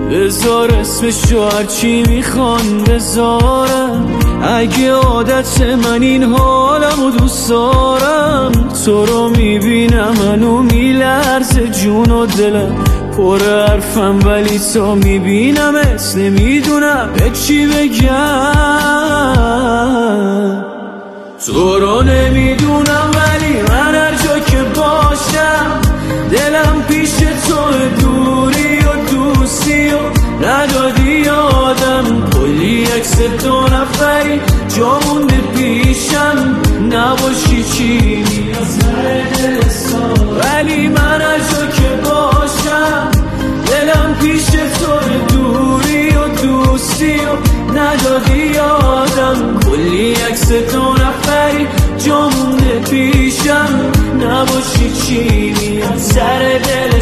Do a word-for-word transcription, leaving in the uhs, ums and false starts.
بذار اسمشو هرچی میخوان بذارم، اگه عادت من این حالمو دوست دارم. تو رو میبینم منو میلرزه جون و دلم، پر حرفم ولی تو میبینم اس نمیدونم به چی بگم. تو رو نمیدونم ولی من هر جا که باشم دلم پیش تو، دوری و دوستی و ندادی یادم. کلی عکس دو نفری جا مونده پیشم، نباشی چی ولی من هر جا که باشم دلم پیش تو، دوری و دوستی و ندادی یادم. کلی عکس دو نفری جا مونده پیشم، نباشی چی میاد سر دل